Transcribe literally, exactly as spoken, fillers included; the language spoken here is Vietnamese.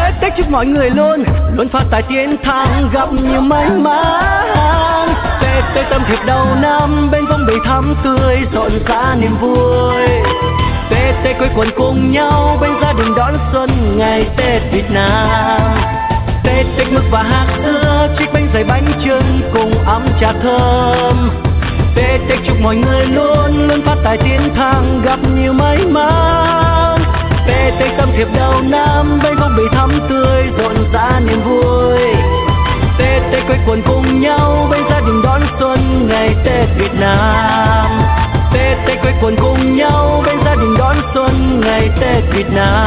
Tết Tết chúc mọi người luôn luôn phát tài tiến thang, gặp nhiều may mắn. Tết Tết tâm thiệp đầu năm, bên phong bì thắm tươi rộn rã niềm vui. Tết Tết quây quần cùng nhau, bên gia đình đón xuân ngày Tết Việt Nam. Tết Tết mực và hạt dưa, chiếc bánh dày bánh chưng cùng ấm trà thơm. Tết Tết chúc mọi người luôn luôn phát tài tiến thang, gặp nhiều may mắn. Tết Tết tâm thiệp đầu năm, bên phong bì thắm tươi rộn rã niềm vui. Tết Tết quây quần cùng nhau, bên gia đình đón xuân ngày Tết Việt Nam. Tết Tết quây quần cùng nhau, bên gia đình đón xuân ngày Tết Việt Nam.